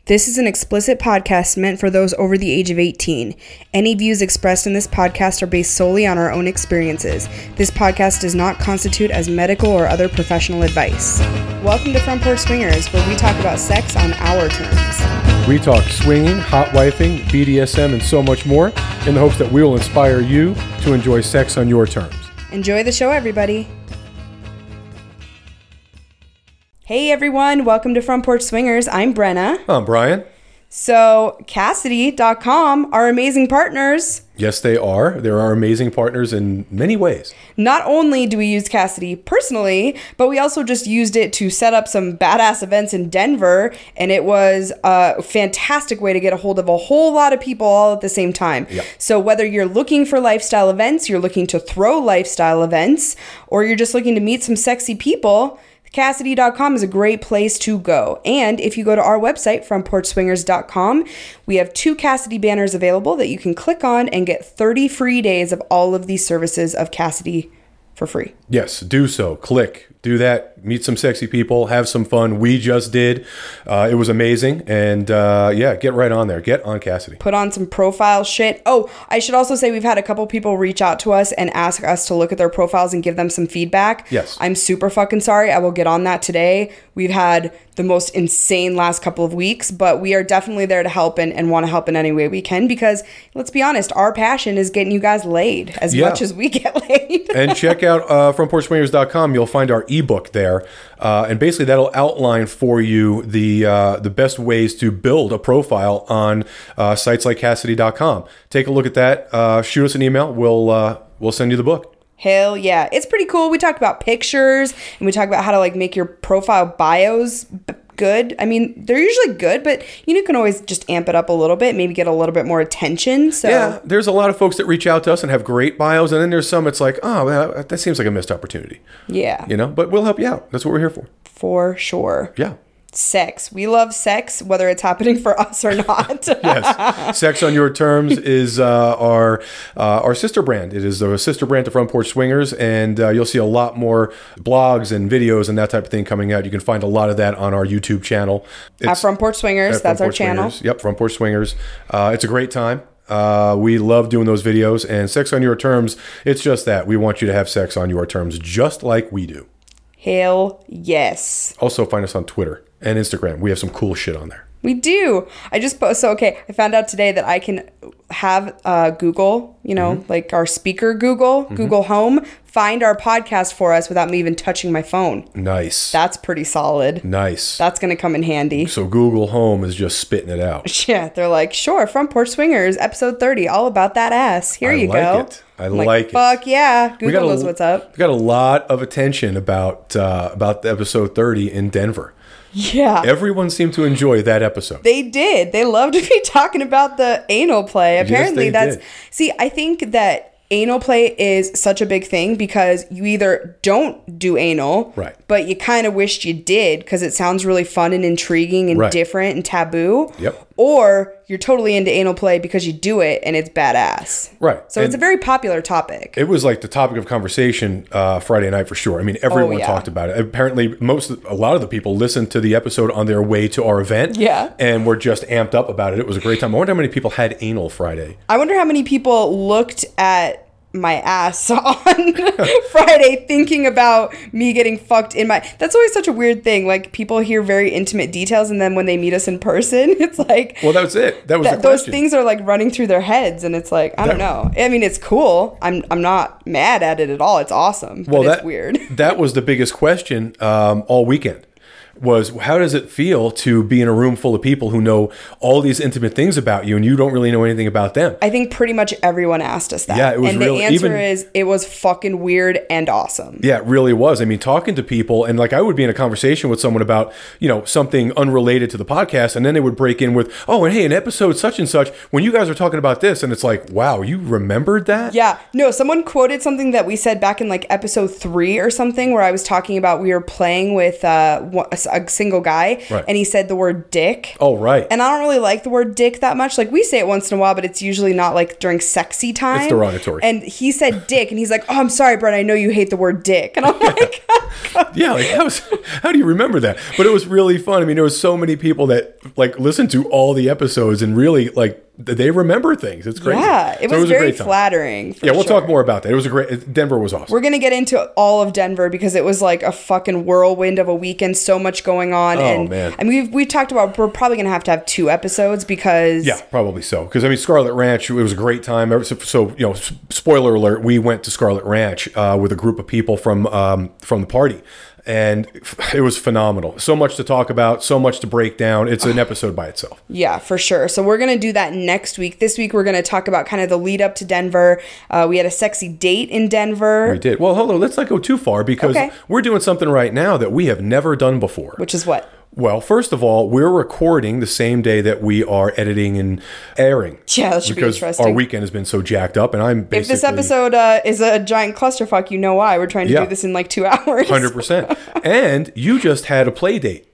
This is an explicit podcast meant for those over the age of 18. Any views expressed in this podcast are based solely on our own experiences. This podcast does not constitute as medical or other professional advice. Welcome to Front Porch Swingers, where we talk about sex on our terms. We talk swinging, hot wifing, BDSM, and so much more in the hopes that we will inspire you to enjoy sex on your terms. Enjoy the show, everybody. Hey everyone, welcome to Front Porch Swingers. I'm Brenna. I'm Brian. So, Kasidie.com, our amazing partners. Yes, they are. They're our amazing partners in many ways. Not only do we use Kasidie personally, but we also just used it to set up some badass events in Denver, and it was a fantastic way to get a hold of a whole lot of people all at the same time. Yep. So whether you're looking for lifestyle events, you're looking to throw lifestyle events, or you're just looking to meet some sexy people, Kasidie.com is a great place to go. And if you go to our website, frontporchswingers.com, we have 2 Kasidie banners available that you can click on and get 30 free days of all of these services of Kasidie for free. Yes, do so. Click. Do that. Meet some sexy people. Have some fun. We just did. It was amazing. And yeah, get right on there. Get on Kasidie. Put on some profile shit. Oh, I should also say we've had a couple people reach out to us and ask us to look at their profiles and give them some feedback. Yes. I'm super fucking sorry. I will get on that today. We've had the most insane last couple of weeks, but we are definitely there to help and want to help in any way we can because, let's be honest, our passion is getting you guys laid as much as we get laid. And check out frontporchswingers.com. You'll find our ebook there. And basically that'll outline for you the best ways to build a profile on sites like Kasidie.com. Take a look at that. Shoot us an email. We'll send you the book. Hell yeah. It's pretty cool. We talk about pictures and we talk about how to make your profile bios good. I mean, they're usually good, but you can always just amp it up a little bit, maybe get a little bit more attention. So yeah, there's a lot of folks that reach out to us and have great bios, and then there's some it's like, oh, that seems like a missed opportunity. Yeah. But we'll help you out. That's what we're here for. For sure. Yeah. Sex. We love sex, whether it's happening for us or not. Yes. Sex on Your Terms is our sister brand. It is a sister brand to Front Porch Swingers, and you'll see a lot more blogs and videos and that type of thing coming out. You can find a lot of that on our YouTube channel. At Front Porch Swingers. That's our channel. Yep, Front Porch Swingers. It's a great time. We love doing those videos, and Sex on Your Terms, it's just that. We want you to have sex on your terms just like we do. Hell yes. Also find us on Twitter and Instagram. We have some cool shit on there. We do. I found out today that I can have Google, like our speaker Google Home, find our podcast for us without me even touching my phone. Nice. That's pretty solid. Nice. That's going to come in handy. So Google Home is just spitting it out. Yeah, they're like, sure, Front Porch Swingers, episode 30, all about that ass. Here you go. I like it. Fuck yeah. Google knows what's up. We got a lot of attention about the episode 30 in Denver. Yeah. Everyone seemed to enjoy that episode. They did. They loved me talking about the anal play. Apparently yes, did. See, I think that anal play is such a big thing because you either don't do anal, right, but you kind of wished you did because it sounds really fun and intriguing and different and taboo. Yep. Or you're totally into anal play because you do it and it's badass. Right. So it's a very popular topic. It was like the topic of conversation Friday night for sure. I mean, everyone talked about it. Apparently, a lot of the people listened to the episode on their way to our event. Yeah. And were just amped up about it. It was a great time. I wonder how many people had anal Friday. I wonder how many people looked at my ass on Friday thinking about me getting fucked in my... That's always such a weird thing. Like, people hear very intimate details, and then when they meet us in person, it's like... Well, that was it. That was the question. Those things are like running through their heads, and it's like, I don't know. I mean, it's cool. I'm not mad at it at all. It's awesome. Well, it's weird. That was the biggest question all weekend. Was how does it feel to be in a room full of people who know all these intimate things about you and you don't really know anything about them? I think pretty much everyone asked us that. Yeah, it was and really, the answer is it was fucking weird and awesome. Yeah, it really was. I mean, talking to people, and like I would be in a conversation with someone about, something unrelated to the podcast, and then they would break in with, oh, and hey, in episode such and such, when you guys are talking about this, and it's like, wow, you remembered that? Yeah. No, someone quoted something that we said back in like episode 3 or something where I was talking about we were playing with a single guy, Right. and he said the word dick. Oh, right. And I don't really like the word dick that much. Like, we say it once in a while, but it's usually not like during sexy time. It's derogatory. And he said dick, and he's like, oh, I'm sorry, Brett, I know you hate the word dick. And I'm like, Yeah, like how do you remember that? But it was really fun. I mean, there was so many people that like listened to all the episodes and really like they remember things. It's crazy. yeah, it So was a very great time. flattering. Yeah, we'll sure. talk more about that. It was a great. Denver was awesome. We're going to get into all of Denver because it was like a fucking whirlwind of a weekend. So much going on. Oh, man. I mean, we've talked about, we're probably going to have 2 episodes because. Yeah, probably so. Because I mean, Scarlet Ranch, it was a great time. So you know, spoiler alert: we went to Scarlet Ranch with a group of people from the party. And it was phenomenal. So much to talk about, so much to break down. It's an episode by itself. Yeah, for sure. So we're going to do that next week. This week, we're going to talk about kind of the lead up to Denver. We had a sexy date in Denver. We did. Well, hold on. Let's not go too far because Okay. we're doing something right now that we have never done before. Which is what? Well, first of all, we're recording the same day that we are editing and airing. Yeah, that should be because interesting. our weekend has been so jacked up, and I'm basically If this episode is a giant clusterfuck, you know why. We're trying to Yeah. do this in like 2 hours. 100%. And you just had a play date.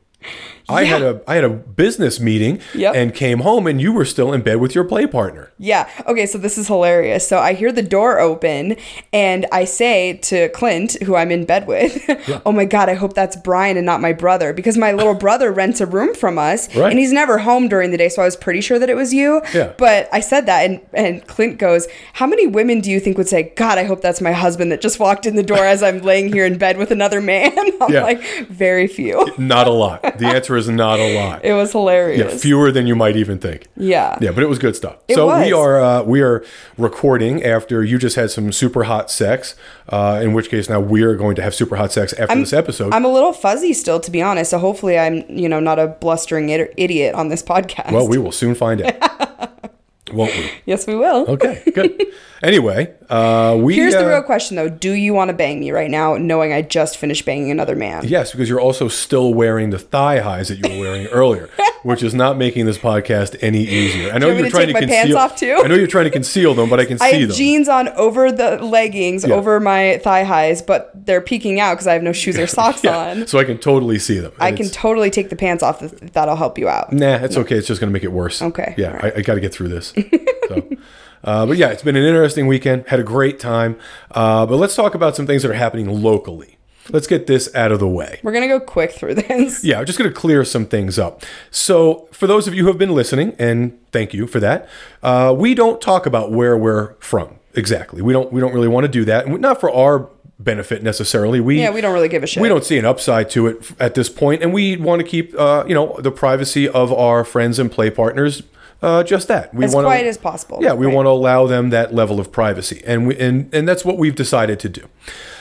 I had a business meeting Yep. and came home, and you were still in bed with your play partner. Yeah. Okay, so this is hilarious. So I hear the door open and I say to Clint, who I'm in bed with, oh my God, I hope that's Brian and not my brother, because my little brother rents a room from us Right. and he's never home during the day. So I was pretty sure that it was you. Yeah. But I said that and Clint goes, how many women do you think would say, God, I hope that's my husband that just walked in the door as I'm laying here in bed with another man? I'm Yeah. like, very few. Not a lot. The answer is not a lot. It was hilarious. Yeah, fewer than you might even think. Yeah. Yeah, but it was good stuff. It So was. we are recording after you just had some super hot sex. In which case now we are going to have super hot sex after this episode. I'm a little fuzzy still, to be honest. So hopefully I'm, not a blustering idiot on this podcast. Well, we will soon find out. Won't we? Yes, we will. Okay, good. Anyway, Here's the real question, though. Do you want to bang me right now, knowing I just finished banging another man? Yes, because you're also still wearing the thigh highs that you were wearing earlier, which is not making this podcast any easier. I know Do you want me you're to trying take to my pants conceal. off, too? I know you're trying to conceal them, but I can I see have them. jeans on over the leggings, Yeah. over my thigh highs, but they're peeking out because I have no shoes or socks Yeah, on. so I can totally see them. I And can it's- totally take the pants off if that'll help you out. Nah, it's okay. It's just going to make it worse. Okay, Yeah, all right. I got to get through this. So, but yeah, it's been an interesting weekend. Had a great time. But let's talk about some things that are happening locally. Let's get this out of the way. We're going to go quick through this. Yeah, I'm just going to clear some things up. So, for those of you who have been listening, and thank you for that, we don't talk about where we're from exactly. We don't really want to do that, and not for our benefit necessarily. We don't really give a shit. We don't see an upside to it at this point, and we want to keep the privacy of our friends and play partners. Just that. We As want quiet as possible. Yeah, we Right. want to allow them that level of privacy, and that's what we've decided to do.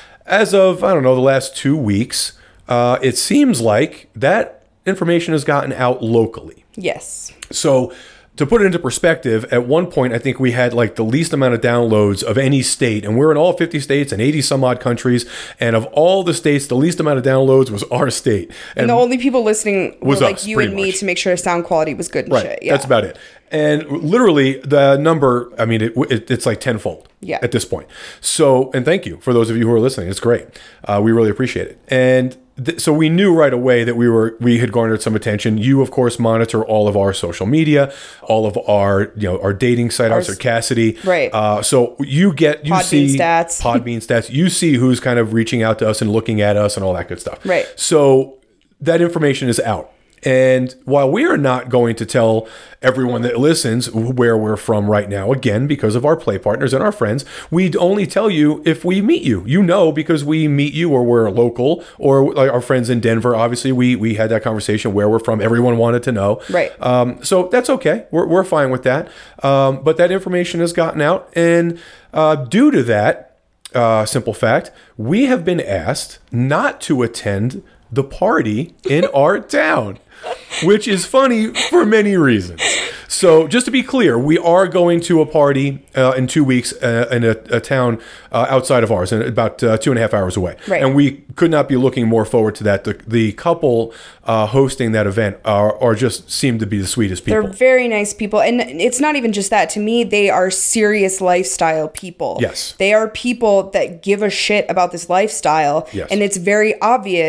As of the last 2 weeks, it seems like that information has gotten out locally. Yes. So, to put it into perspective, at one point, I think we had like the least amount of downloads of any state, and we're in all 50 states and 80 some odd countries. And of all the states, the least amount of downloads was our state. And the only people listening were Was like us, you pretty and me much. to make sure sound quality was good and right, shit. Yeah. that's about it. And literally, the number, I mean, it's like tenfold Yeah. at this point. So, and thank you for those of you who are listening. It's great. We really appreciate it. And so we knew right away that we had garnered some attention. You, of course, monitor all of our social media, all of our our dating site, our Cassidy. Right. So you Podbean see stats. Podbean stats. You see who's kind of reaching out to us and looking at us and all that good stuff. Right. So that information is out. And while we are not going to tell everyone that listens where we're from right now, again, because of our play partners and our friends, we'd only tell you if we meet you. Because we meet you or we're local, or like our friends in Denver. Obviously, we had that conversation where we're from. Everyone wanted to know. Right. So that's okay. We're fine with that. But that information has gotten out. And due to that simple fact, we have been asked not to attend the party in our town, which is funny for many reasons. So just to be clear, we are going to a party in 2 weeks in a town outside of ours, and about 2.5 hours away. Right. And we could not be looking more forward to that. The couple hosting that event are just seem to be the sweetest people. They're very nice people. And it's not even just that. To me, they are serious lifestyle people. Yes. They are people that give a shit about this lifestyle. Yes. And it's very obvious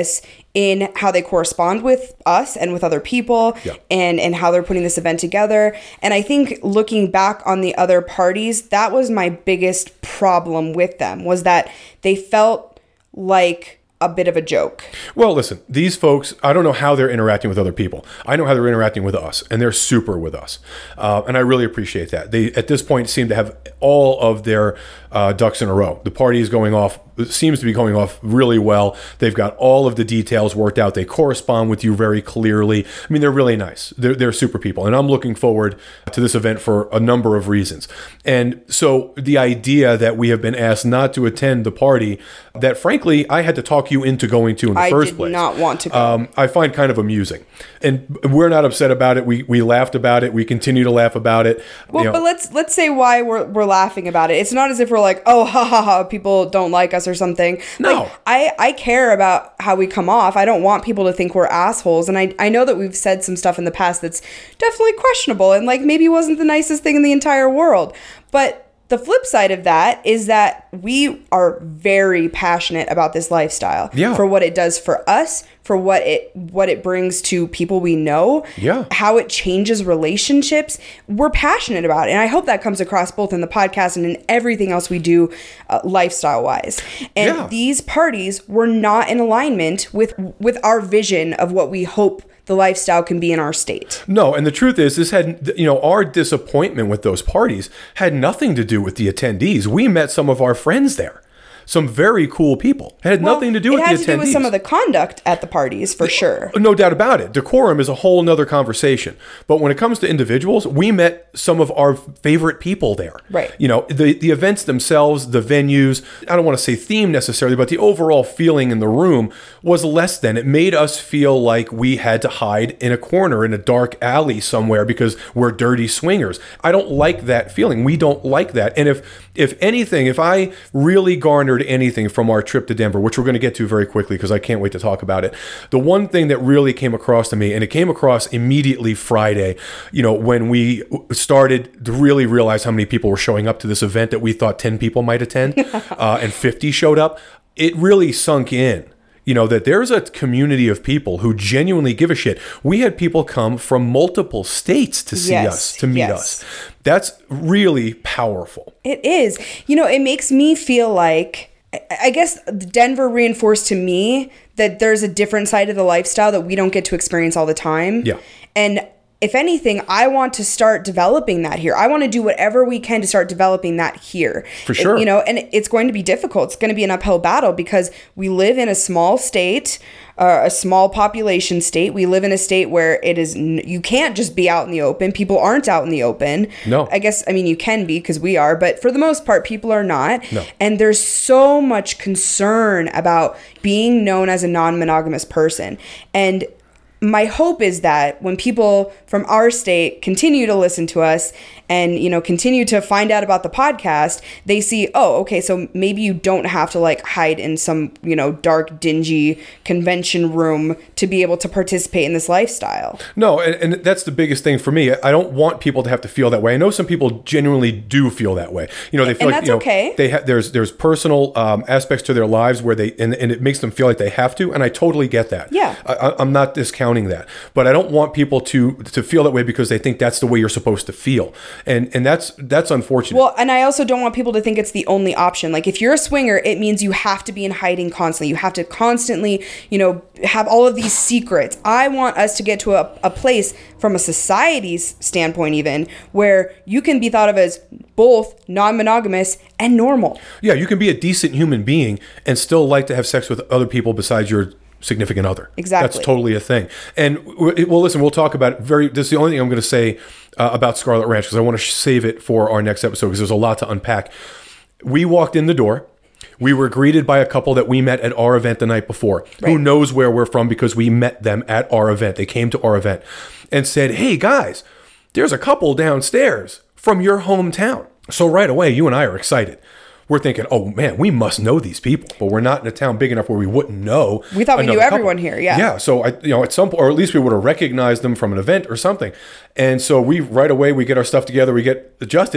in how they correspond with us and with other people, and how they're putting this event together. And I think looking back on the other parties, that was my biggest problem with them, was that they felt like a bit of a joke. Well, listen, these folks, I don't know how they're interacting with other people. I know how they're interacting with us, and they're super with us. And I really appreciate that. They, at this point, seem to have all of their ducks in a row. The party is going off, seems to be going off really well. They've got all of the details worked out. They correspond with you very clearly. I mean, they're really nice. They're super people. And I'm looking forward to this event for a number of reasons. And so the idea that we have been asked not to attend the party that, frankly, I had to talk you into going to in the first place. I did not want to go. I find kind of amusing. And we're not upset about it. We laughed about it. We continue to laugh about it. Well, but let's say why we're laughing about it. It's not as if we're like, oh, ha, ha, ha, people don't like us or something. No. Like, I care about how we come off. I don't want people to think we're assholes. And I know that we've said some stuff in the past that's definitely questionable and like maybe wasn't the nicest thing in the entire world. But the flip side of that is that we are very passionate about this lifestyle, for what it does for us, for what it brings to people we know, how it changes relationships. We're passionate about it. And I hope that comes across both in the podcast and in everything else we do lifestyle wise. And these parties were not in alignment with our vision of what we hope the lifestyle can be in our state. No, and the truth is, this had, our disappointment with those parties had nothing to do with the attendees. We met some of our friends there. Some very cool people. It had nothing to do with the attendees. It had to do with some of the conduct at the parties, for sure. No doubt about it. Decorum is a whole nother conversation. But when it comes to individuals, we met some of our favorite people there. Right. The events themselves, the venues, I don't want to say theme necessarily, but the overall feeling in the room was less than. It made us feel like we had to hide in a corner in a dark alley somewhere because we're dirty swingers. I don't like that feeling. We don't like that. And if anything, if I really garnered anything from our trip to Denver, which we're going to get to very quickly because I can't wait to talk about it. The one thing that really came across to me, and it came across immediately Friday, when we started to really realize how many people were showing up to this event that we thought 10 people might attend, and 50 showed up, it really sunk in. That there's a community of people who genuinely give a shit. We had people come from multiple states to see us, to meet us. That's really powerful. It is. It makes me feel like, I guess Denver reinforced to me that there's a different side of the lifestyle that we don't get to experience all the time. Yeah. And if anything, I want to start developing that here. I want to do whatever we can to start developing that here. For sure. And it's going to be difficult. It's going to be an uphill battle because we live in a small state, a small population state. We live in a state where you can't just be out in the open. People aren't out in the open. No. I guess, you can be because we are, but for the most part, people are not. No. And there's so much concern about being known as a non-monogamous person. And my hope is that when people from our state continue to listen to us and, continue to find out about the podcast, they see, oh, okay, so maybe you don't have to hide in some, dark, dingy convention room to be able to participate in this lifestyle. No, and that's the biggest thing for me. I don't want people to have to feel that way. I know some people genuinely do feel that way. They feel and that's okay. There's personal aspects to their lives where and it makes them feel like they have to, and I totally get that. Yeah. I'm not discounting that, but I don't want people to feel that way because they think that's the way you're supposed to feel. And that's unfortunate. Well, and I also don't want people to think it's the only option. Like if you're a swinger, it means you have to be in hiding constantly. You have to constantly, have all of these secrets. I want us to get to a place from a society's standpoint even where you can be thought of as both non-monogamous and normal. Yeah, you can be a decent human being and still like to have sex with other people besides your significant other. Exactly. That's totally a thing. And listen, we'll talk about it this is the only thing I'm going to say about Scarlet Ranch because I want to save it for our next episode because there's a lot to unpack. We walked in the door. We were greeted by a couple that we met at our event the night before. Right. Who knows where we're from because we met them at our event. They came to our event and said, hey guys, there's a couple downstairs from your hometown. So right away, you and I are excited. We're thinking, oh man, we must know these people, but we're not in a town big enough where we wouldn't know. We thought we knew everyone here, yeah. Yeah, so at some point, or at least we would have recognized them from an event or something. And so right away we get our stuff together, we get adjusted,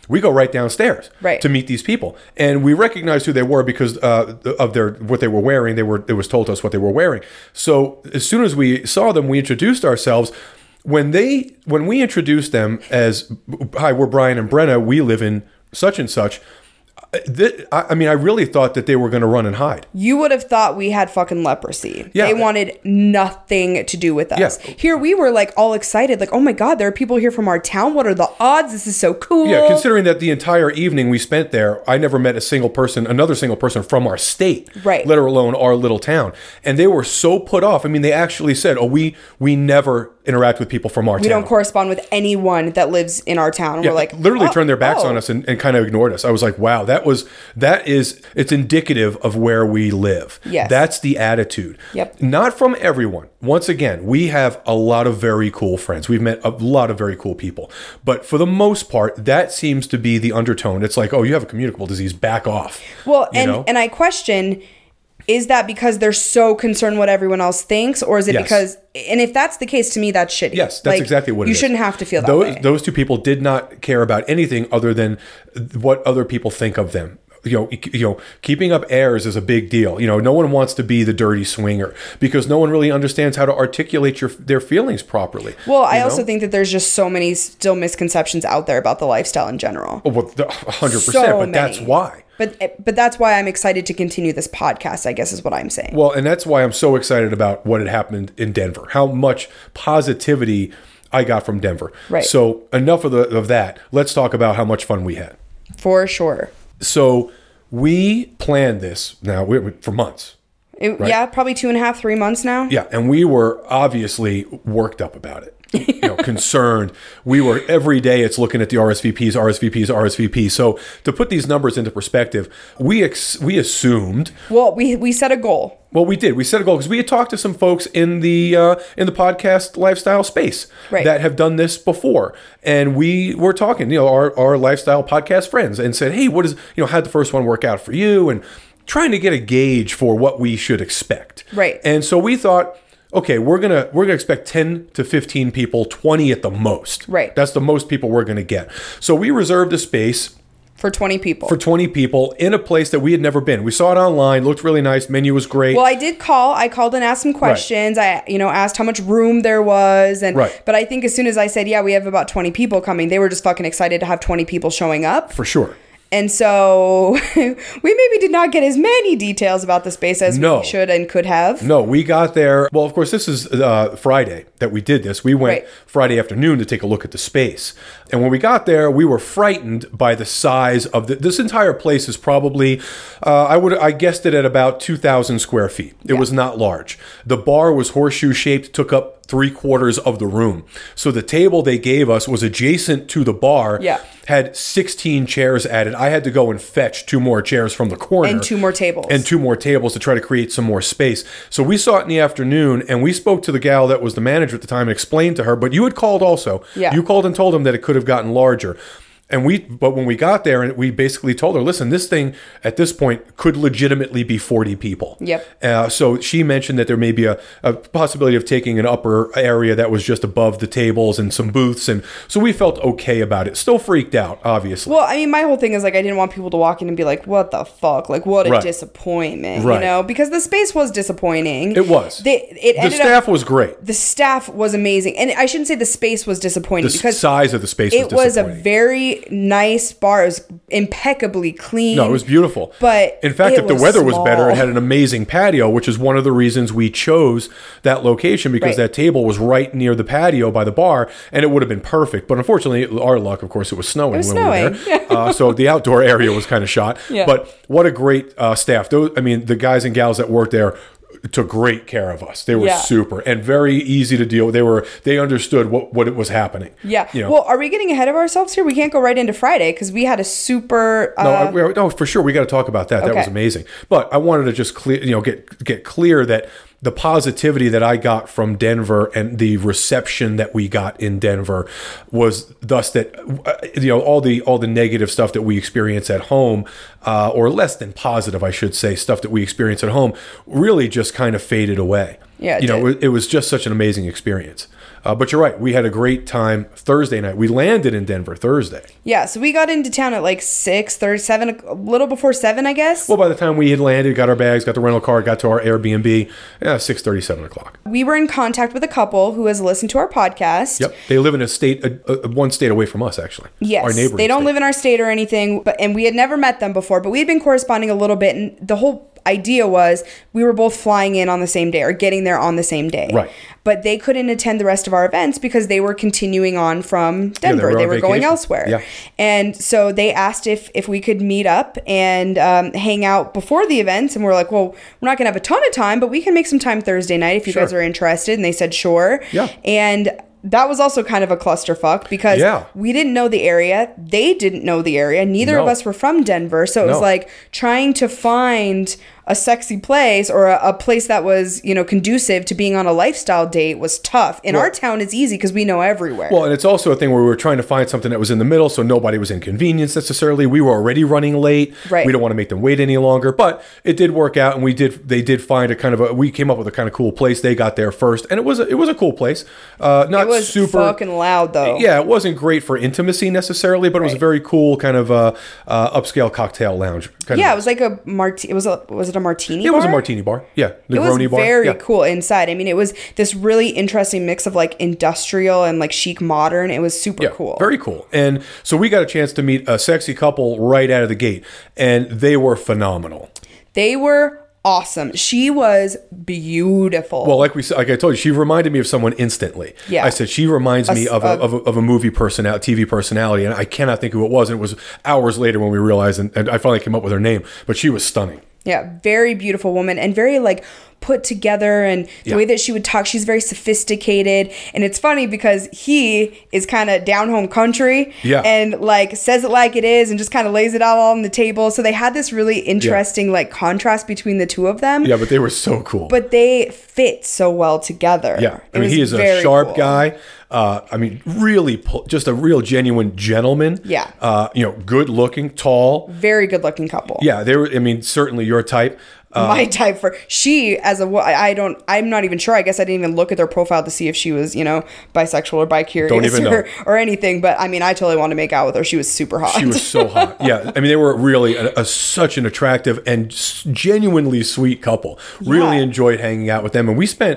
we go right downstairs Right. to meet these people, and we recognized who they were because of their what they were wearing. It was told to us what they were wearing. So as soon as we saw them, we introduced ourselves. When we introduced them as, "Hi, we're Brian and Brenna. We live in such and such." I really thought that they were going to run and hide. You would have thought we had fucking leprosy. Yeah. They wanted nothing to do with us. Yeah. Here we were like all excited, like, oh my God, there are people here from our town. What are the odds? This is so cool. Yeah, considering that the entire evening we spent there, I never met another single person from our state, Right. let alone our little town. And they were so put off. I mean, they actually said, "Oh, we never interact with people from our town. We don't correspond with anyone that lives in our town." And Yeah, we're like, literally turned their backs oh. on us and kind of ignored us. I was like, wow, it's indicative of where we live. Yes. That's the attitude. Yep. Not from everyone. Once again, we have a lot of very cool friends. We've met a lot of very cool people. But for the most part, that seems to be the undertone. It's like, oh, you have a communicable disease, back off. Well, You know? and I question, is that because they're so concerned what everyone else thinks, or is it Yes. because? And if that's the case, to me, that's shitty. Yes, that's exactly what it is. You shouldn't have to feel that way. Those two people did not care about anything other than what other people think of them. Keeping up airs is a big deal. No one wants to be the dirty swinger because no one really understands how to articulate their feelings properly. Well, I also think that there's just so many still misconceptions out there about the lifestyle in general. Oh, well, 100%, So but that's many. why. But that's why I'm excited to continue this podcast, I guess is what I'm saying. Well, and that's why I'm so excited about what had happened in Denver. How much positivity I got from Denver. Right. So enough of that. Let's talk about how much fun we had. For sure. So we planned this now for months. Yeah, probably 2.5, 3 months now. Yeah, and we were obviously worked up about it. Concerned. We were every day. It's looking at the RSVPs. So to put these numbers into perspective, we assumed. Well, we set a goal. Well, we did. We set a goal because we had talked to some folks in the podcast lifestyle space that have done this before, and we were talking, our lifestyle podcast friends, and said, "Hey, how'd the first one work out for you?" And trying to get a gauge for what we should expect. Right. And so we thought, okay, we're gonna expect 10 to 15 people, 20 at the most. Right. That's the most people we're gonna get. So we reserved a space for 20 people. For 20 people in a place that we had never been. We saw it online, looked really nice, menu was great. Well, I did call. I called and asked some questions. Right. I, asked how much room there was, and but I think as soon as I said, yeah, we have about 20 people coming, they were just fucking excited to have 20 people showing up. For sure. And so we maybe did not get as many details about the space as we should and could have. No, we got there. Well, of course, this is Friday that we did this. We went Friday afternoon to take a look at the space. And when we got there, we were frightened by the size of this entire place is probably, I guessed it at about 2,000 square feet. It was not large. The bar was horseshoe shaped, took up 3/4 of the room. So the table they gave us was adjacent to the bar, had 16 chairs added. I had to go and fetch 2 more chairs from the corner. And 2 more tables. And 2 more tables to try to create some more space. So we saw it in the afternoon, and we spoke to the gal that was the manager at the time and explained to her, but you had called also. Yeah. You called and told them that it could have gotten larger. But when we got there, and we basically told her, listen, this thing at this point could legitimately be 40 people. Yep. So she mentioned that there may be a possibility of taking an upper area that was just above the tables and some booths. And so we felt okay about it. Still freaked out, obviously. Well, I mean, my whole thing is like, I didn't want people to walk in and be like, what the fuck? Like, what a disappointment, because the space was disappointing. It was. The staff was great. The staff was amazing. And I shouldn't say the space was disappointing because the size of the space was disappointing. It was a very nice bar. It was impeccably clean. No, it was beautiful. But in fact, if the weather was better, it had an amazing patio, which is one of the reasons we chose that location, because that table was right near the patio by the bar, and it would have been perfect. But unfortunately, our luck, of course, it was snowing when we were there. So the outdoor area was kind of shot. Yeah. But what a great staff. The guys and gals that worked there took great care of us. They were super and very easy to deal with. They understood what was happening. Yeah. Well, are we getting ahead of ourselves here? We can't go right into Friday because we had a super. No, for sure. We got to talk about that. Okay. That was amazing. But I wanted to just get clear that the positivity that I got from Denver and the reception that we got in Denver was thus that all the negative stuff that we experience at home, or less than positive, I should say, stuff that we experience at home, really just kind of faded away. Yeah, it was just such an amazing experience. But you're right. We had a great time Thursday night. We landed in Denver Thursday. Yeah, so we got into town at like 6:37, a little before 7, I guess. Well, by the time we had landed, got our bags, got the rental car, got to our Airbnb, 6:30, 7 o'clock. We were in contact with a couple who has listened to our podcast. Yep. They live in a state, one state away from us, actually. Yes. Our neighboring They don't state. live in our state or anything, and we had never met them before, but we had been corresponding a little bit, and the whole idea was we were both flying in on the same day or getting there on the same day. Right. But they couldn't attend the rest of our events because they were continuing on from Denver. were they on were going vacation. elsewhere. Yeah. And so they asked if we could meet up and hang out before the events. And we're like, well, we're not going to have a ton of time, but we can make some time Thursday night if you guys are interested. And they said, sure. Yeah. And that was also kind of a clusterfuck because we didn't know the area. They didn't know the area. Neither of us were from Denver. So it was like trying to find a sexy place or a place that was, conducive to being on a lifestyle date was tough. In our town, it's easy because we know everywhere. Well, and it's also a thing where we were trying to find something that was in the middle so nobody was inconvenienced necessarily. We were already running late. Right. We don't want to make them wait any longer. But it did work out, and they did find a kind of we came up with a kind of cool place. They got there first, and it was a cool place. Not it was super fucking loud though. Yeah, it wasn't great for intimacy necessarily, but it was a very cool kind of upscale cocktail lounge. It was like a martini. Was it a martini bar? It was a martini bar. Yeah. It was Negroni bar. very cool inside. I mean, it was this really interesting mix of like industrial and like chic modern. It was super cool. Very cool. And so we got a chance to meet a sexy couple right out of the gate, and they were phenomenal. They were awesome. She was beautiful. Well, like I told you, she reminded me of someone instantly. Yeah. I said she reminds me of a movie personality, TV personality, and I cannot think who it was. And it was hours later when we realized, and I finally came up with her name, but she was stunning. Yeah, very beautiful woman and very like put together, and the way that she would talk, she's very sophisticated. And it's funny because he is kind of down home country and like says it like it is and just kind of lays it out all on the table. So they had this really interesting like contrast between the two of them. Yeah, but they were so cool. But they fit so well together. Yeah, I mean, he is a sharp guy. Really, just a real genuine gentleman. Yeah. Good looking, tall. Very good looking couple. Yeah, they were. I mean, certainly your type. My type for she as a I'm not even sure. I guess I didn't even look at their profile to see if she was bisexual or bi-curious or anything. But I mean, I totally wanted to make out with her. She was super hot. She was so hot. Yeah, I mean, they were really such an attractive and genuinely sweet couple. Really enjoyed hanging out with them, and we spent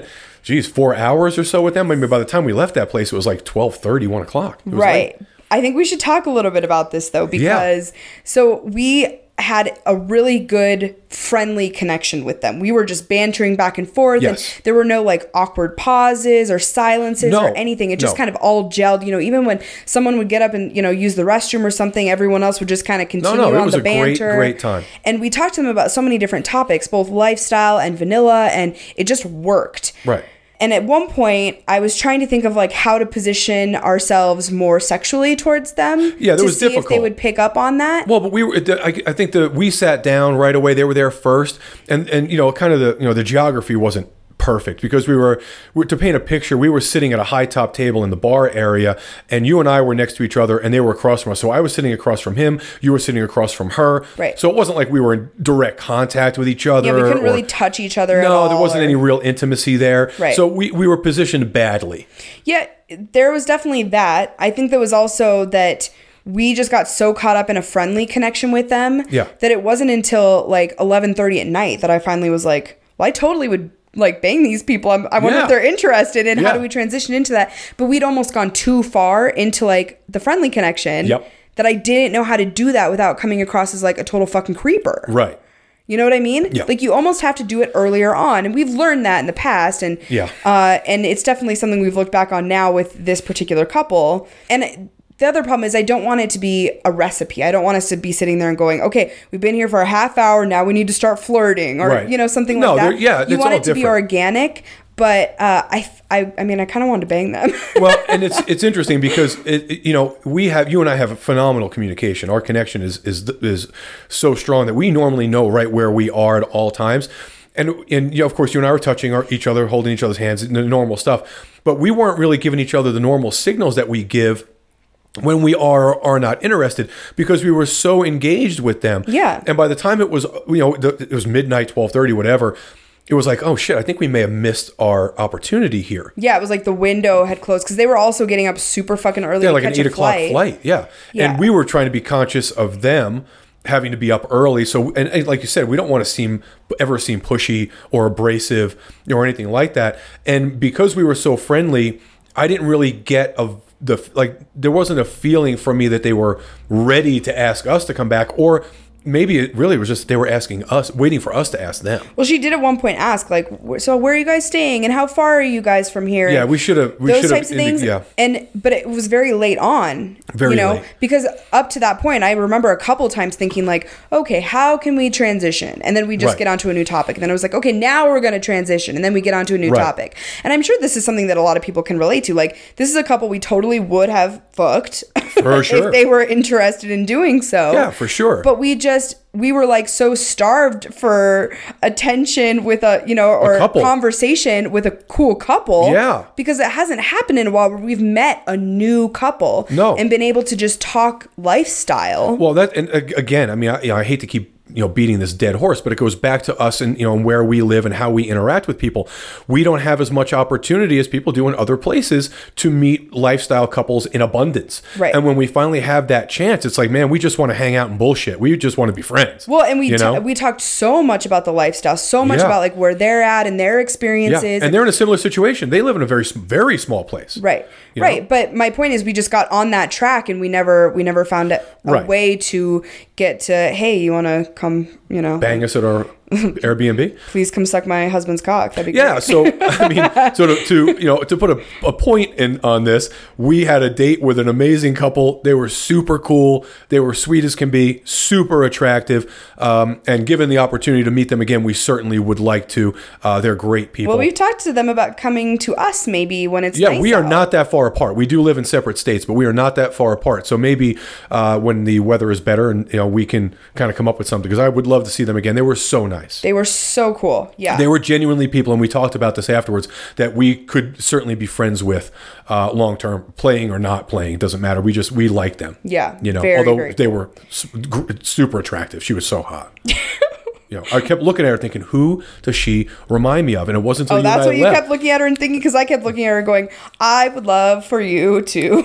4 hours or so with them. I mean, by the time we left that place, it was like 12:30, 1 o'clock. Right. Late. I think we should talk a little bit about this though, because so we had a really good friendly connection with them. We were just bantering back and forth, and there were no like awkward pauses or silences or anything. It just kind of all gelled. Even when someone would get up and use the restroom or something, everyone else would just kind of continue on the banter. Great time. And we talked to them about so many different topics, both lifestyle and vanilla, and it just worked. Right. And at one point, I was trying to think of like how to position ourselves more sexually towards them. Yeah, that was difficult. If they would pick up on that. Well, but we were. I think that we sat down right away. They were there first, and kind of the geography wasn't perfect because we were to paint a picture. We were sitting at a high top table in the bar area, and you and I were next to each other, and they were across from us. So I was sitting across from him. You were sitting across from her. Right. So it wasn't like we were in direct contact with each other. Yeah, we couldn't really touch each other. at all, there wasn't any real intimacy there. Right. So we were positioned badly. Yeah, there was definitely that. I think there was also that we just got so caught up in a friendly connection with them that it wasn't until like 11:30 at night that I finally was like, well, I totally would like bang these people. I wonder if they're interested in how do we transition into that. But we'd almost gone too far into like the friendly connection that I didn't know how to do that without coming across as like a total fucking creeper. Right. You know what I mean? Yeah. Like you almost have to do it earlier on, and we've learned that in the past, and and it's definitely something we've looked back on now with this particular couple. And the other problem is I don't want it to be a recipe. I don't want us to be sitting there and going, okay, we've been here for a half hour. Now we need to start flirting or, something like that. You want it to be organic, but I mean, I kind of wanted to bang them. Well, and it's interesting because you and I have phenomenal communication. Our connection is so strong that we normally know right where we are at all times. And of course, you and I were touching each other, holding each other's hands, the normal stuff. But we weren't really giving each other the normal signals that we give when we are not interested, because we were so engaged with them. Yeah. And by the time it was, it was midnight, 12:30, whatever, it was like, oh shit, I think we may have missed our opportunity here. Yeah, it was like the window had closed because they were also getting up super fucking early. Yeah, to like catch an 8 a o'clock flight. Yeah. Yeah. And we were trying to be conscious of them having to be up early. So, and like you said, we don't want to ever seem pushy or abrasive or anything like that. And because we were so friendly, I didn't really get there wasn't a feeling from me that they were ready to ask us to come back, or maybe it really was just they were asking us, waiting for us to ask them. Well, she did at one point ask, like, so where are you guys staying and how far are you guys from here? Yeah, we should have. Those types of things. Yeah. But it was very late on. Very late. Because up to that point, I remember a couple times thinking like, okay, how can we transition? And then we just get onto a new topic. And then I was like, okay, now we're going to transition. And then we get onto a new topic. And I'm sure this is something that a lot of people can relate to. Like, this is a couple we totally would have fucked For sure. if they were interested in doing so. Yeah, for sure. But we were like so starved for attention with or couple. conversation with a cool couple. Yeah. Because it hasn't happened in a while where we've met a new couple. No. And been able to just talk lifestyle. Well, and again, I mean, I hate to keep beating this dead horse, but it goes back to us and where we live and how we interact with people. We don't have as much opportunity as people do in other places to meet lifestyle couples in abundance. Right. And when we finally have that chance, it's like, man, we just want to hang out and bullshit. We just want to be friends. Well, and we talked so much about the lifestyle, so much about like where they're at and their experiences. Yeah. And they're in a similar situation. They live in a very, very small place. Right. Right. But my point is we just got on that track and we never found a way to get to, hey, you want to come, bang us at our Airbnb. Please come suck my husband's cock. That'd be great. Yeah. So, I mean, so to put a point in on this, we had a date with an amazing couple. They were super cool. They were sweet as can be, super attractive. And given the opportunity to meet them again, we certainly would like to. They're great people. Well, we've talked to them about coming to us maybe when it's nice we are out. not that far apart. We do live in separate states, but we are not that far apart. So maybe when the weather is better and we can kind of come up with something, because I would love to see them again. They were so nice. They were so cool. Yeah. They were genuinely people, and we talked about this afterwards, that we could certainly be friends with long term, playing or not playing. It doesn't matter. We liked them. Yeah. Although they were super attractive. She was so hot. I kept looking at her thinking, who does she remind me of? And it wasn't until that's what you left. kept looking at her and thinking, because I kept looking at her going, I would love for you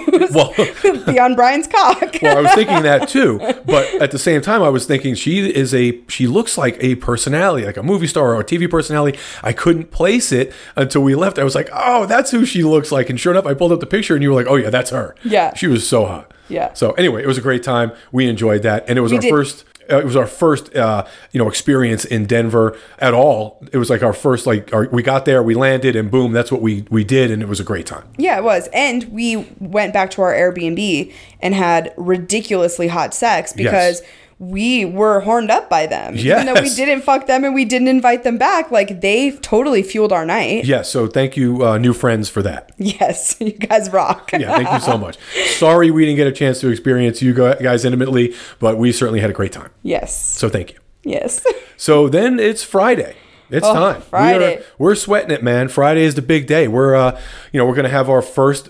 to be on Brian's cock. Well, I was thinking that too, but at the same time, I was thinking she looks like a personality, like a movie star or a TV personality. I couldn't place it until we left. I was like, oh, that's who she looks like. And sure enough, I pulled up the picture and you were like, oh yeah, that's her. Yeah. She was so hot. Yeah. So anyway, it was a great time. We enjoyed that. And it was first. It was our first, experience in Denver at all. It was like our first, we got there, we landed, and boom, that's what we did, and it was a great time. Yeah, it was. And we went back to our Airbnb and had ridiculously hot sex because we were horned up by them. Yes. Even though we didn't fuck them and we didn't invite them back, like they totally fueled our night. Yes, so thank you, new friends, for that. Yes, you guys rock. Yeah, thank you so much. Sorry we didn't get a chance to experience you guys intimately, but we certainly had a great time. Yes. So thank you. Yes. So then it's Friday. It's time. Friday. We're sweating it, man. Friday is the big day. We're going to have our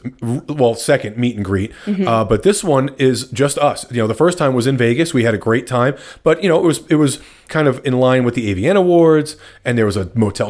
second meet and greet. Mm-hmm. But this one is just us. The first time was in Vegas. We had a great time, but it was kind of in line with the AVN Awards, and there was a hotel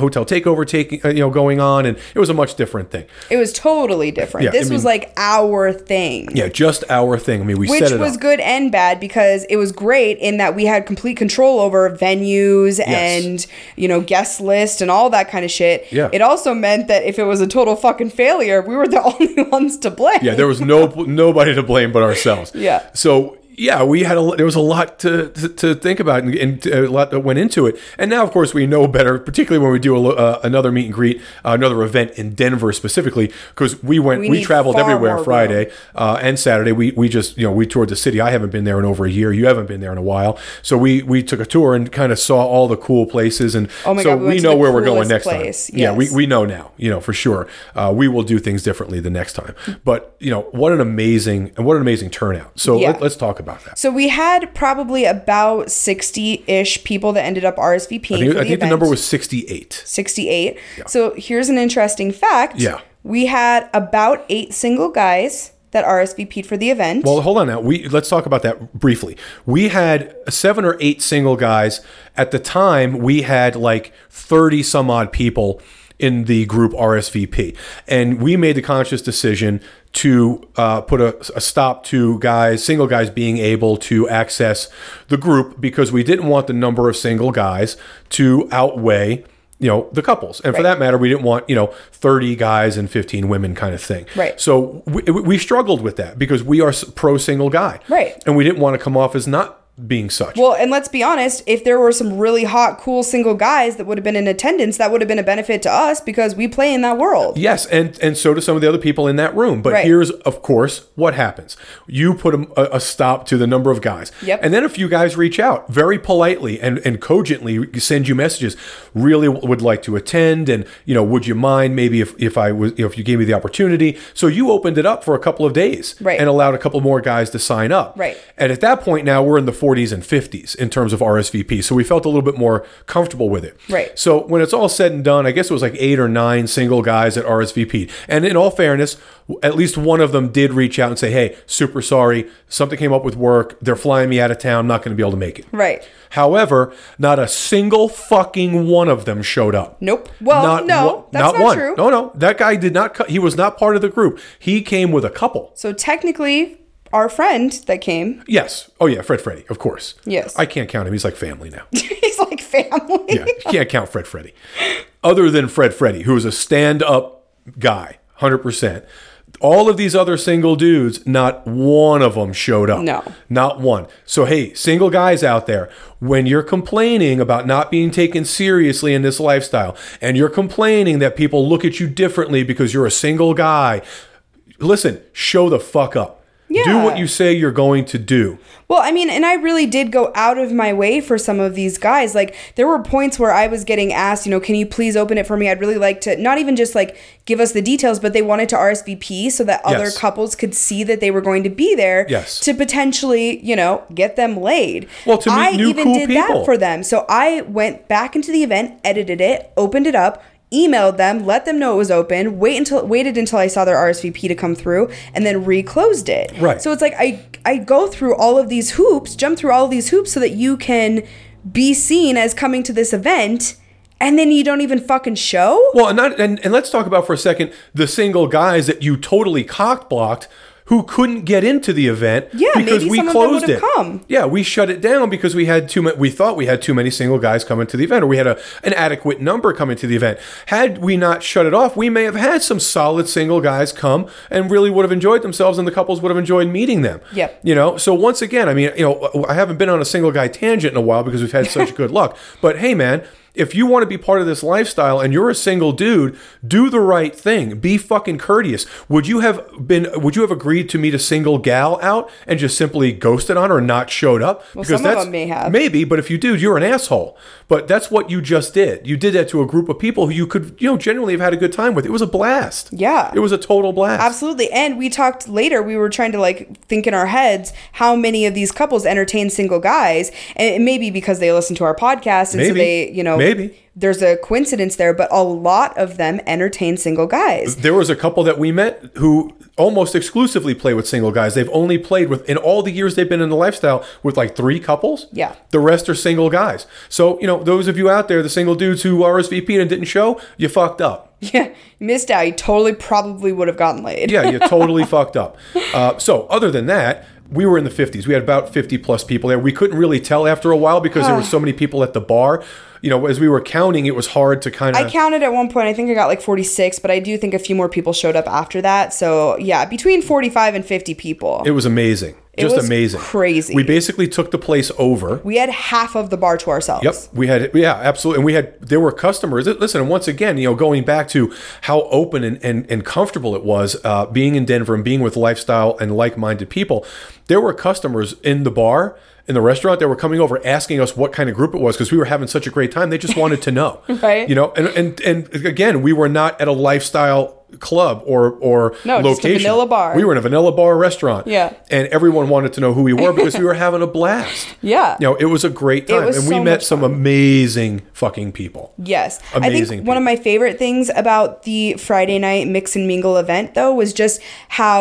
takeover going on, and it was a much different thing. It was totally different. Yeah, this was like our thing. Yeah, just our thing. I mean, we set it up. Which was good and bad, because it was great in that we had complete control over venues and guest list and all that kind of shit. Yeah. It also meant that if it was a total fucking failure, we were the only ones to blame. Yeah, there was nobody to blame but ourselves. Yeah. So yeah, there was a lot to think about and a lot that went into it. And now, of course, we know better, particularly when we do another meet and greet, another event in Denver specifically, because we traveled everywhere Friday and Saturday. We just, we toured the city. I haven't been there in over a year. You haven't been there in a while. So we took a tour and kind of saw all the cool places. And God, we know where we're going next time. Yes. Yeah, we know now, for sure. We will do things differently the next time. But, what an amazing turnout. So let's talk about that. So we had probably about 60-ish people that ended up RSVPing. I think the number was 68. 68. Yeah. So here's an interesting fact. Yeah. We had about 8 single guys that RSVP'd for the event. Well, hold on now. Let's talk about that briefly. We had 7 or 8 single guys. At the time, we had like 30 some odd people in the group RSVP. And we made the conscious decision to put a stop to single guys being able to access the group, because we didn't want the number of single guys to outweigh the couples. And for that matter, we didn't want, 30 guys and 15 women kind of thing. Right. So we struggled with that because we are pro single guy. Right. And we didn't want to come off as not being such. Well, and let's be honest, if there were some really hot, cool single guys that would have been in attendance, that would have been a benefit to us because we play in that world. Yes, and so do some of the other people in that room. But Right. here's, of course, what happens. You put a stop to the number of guys. Yep. And then a few guys reach out very politely and cogently send you messages. Really would like to attend, and would you mind maybe if you gave me the opportunity. So you opened it up for a couple of days. Right. And allowed a couple more guys to sign up. Right. And at that point now we're in the 40s and 50s in terms of RSVP. So we felt a little bit more comfortable with it. Right. So when it's all said and done, I guess it was like 8 or 9 single guys that RSVP'd. And in all fairness, at least one of them did reach out and say, hey, super sorry, something came up with work. They're flying me out of town. I'm not going to be able to make it. Right. However, not a single fucking one of them showed up. Nope. Well, no, that's not one. true. No. That guy did not. He was not part of the group. He came with a couple. So technically, our friend that came. Yes. Oh, yeah. Freddy, of course. Yes. I can't count him. He's like family now. He's like family. Yeah. You can't count Freddy. Other than Freddy, who is a stand-up guy, 100%. All of these other single dudes, not one of them showed up. No. Not one. So, hey, single guys out there, when you're complaining about not being taken seriously in this lifestyle, and you're complaining that people look at you differently because you're a single guy, listen, show the fuck up. Yeah. Do what you say you're going to do. Well, I mean, and I really did go out of my way for some of these guys. Like, there were points where I was getting asked, can you please open it for me? I'd really like to, not even just like give us the details, but they wanted to RSVP so that other Yes. couples could see that they were going to be there. Yes. To potentially, get them laid. Well, to meet I new even cool did people. that for them. So I went back into the event, edited it, opened it up, emailed them, let them know it was open, waited until I saw their RSVP to come through, and then reclosed it. Right. So it's like I go through all of these hoops, jump through all of these hoops so that you can be seen as coming to this event, and then you don't even fucking show? Well, and let's talk about for a second the single guys that you totally cock-blocked who couldn't get into the event because maybe we some of them closed would've it. come. Yeah, we shut it down because we had we thought we had too many single guys coming to the event, or we had an adequate number coming to the event. Had we not shut it off, we may have had some solid single guys come and really would have enjoyed themselves, and the couples would have enjoyed meeting them. Yep. So once again, I mean, I haven't been on a single guy tangent in a while because we've had such good luck. But hey, man, if you want to be part of this lifestyle and you're a single dude, do the right thing. Be fucking courteous. Would you have agreed to meet a single gal out and just simply ghosted on her and not showed up? Well, some of them may have. Maybe, but if you do, you're an asshole. But that's what you just did. You did that to a group of people who you could, generally have had a good time with. It was a blast. Yeah. It was a total blast. Absolutely. And we talked later, we were trying to think in our heads how many of these couples entertain single guys. And it may be because they listen to our podcast and so they, Maybe. There's a coincidence there, but a lot of them entertain single guys. There was a couple that we met who almost exclusively play with single guys. They've only played with, in all the years they've been in the lifestyle, with 3 couples. Yeah. The rest are single guys. So, those of you out there, the single dudes who RSVP'd and didn't show, you fucked up. Yeah, you missed out. You totally probably would have gotten laid. Yeah, you totally fucked up. So other than that, we were in the 50s. We had about 50 plus people there. We couldn't really tell after a while because there were so many people at the bar. As we were counting, it was hard to kind of... I counted at one point. I think I got 46, but I do think a few more people showed up after that. So yeah, between 45 and 50 people. It was amazing. Just was amazing. Crazy. We basically took the place over. We had half of the bar to ourselves. Yep. We had, yeah, absolutely. And there were customers. Listen, and once again, going back to how open and comfortable it was being in Denver and being with lifestyle and like-minded people, there were customers in the bar, in the restaurant, that were coming over asking us what kind of group it was because we were having such a great time. They just wanted to know. Right. And again, we were not at a lifestyle club or no, location. Just a vanilla bar. We were in a vanilla bar restaurant. Yeah. And everyone wanted to know who we were because we were having a blast. Yeah. It was a great time. And we met some amazing fucking people. Yes. Amazing I think one of my favorite things about the Friday night Mix and Mingle event, though, was just how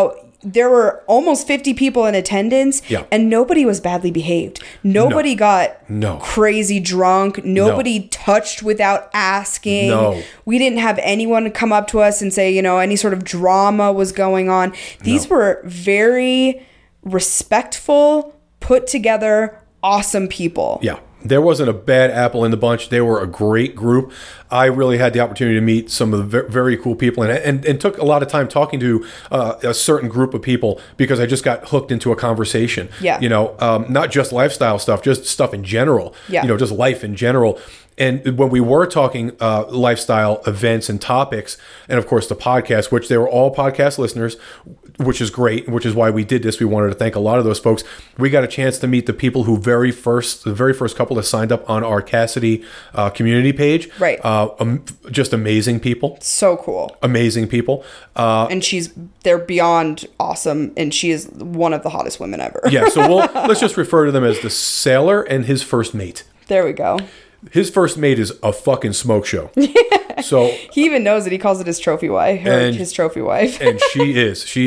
there were almost 50 people in attendance, Yeah. and nobody was badly behaved. Nobody got crazy drunk. Nobody touched without asking. No. We didn't have anyone come up to us and say, you know, any sort of drama was going on. These were very respectful, put together, awesome people. Yeah. There wasn't a bad apple in the bunch. They were a great group. I really had the opportunity to meet some of the very cool people and took a lot of time talking to a certain group of people because I just got hooked into a conversation. Yeah. You know, not just lifestyle stuff, just stuff in general. Yeah. You know, just life in general. And when we were talking lifestyle events and topics, and of course the podcast, which they were all podcast listeners, which is great, which is why we did this. We wanted to thank a lot of those folks. We got a chance to meet the people who the very first couple that signed up on our Cassidy community page. Right. Just amazing people. So cool. Amazing people. And they're beyond awesome, and she is one of the hottest women ever. Yeah, so let's just refer to them as the sailor and his first mate. There we go. His first mate is a fucking smoke show. So he even knows it. He calls it his trophy wife. His trophy wife. And she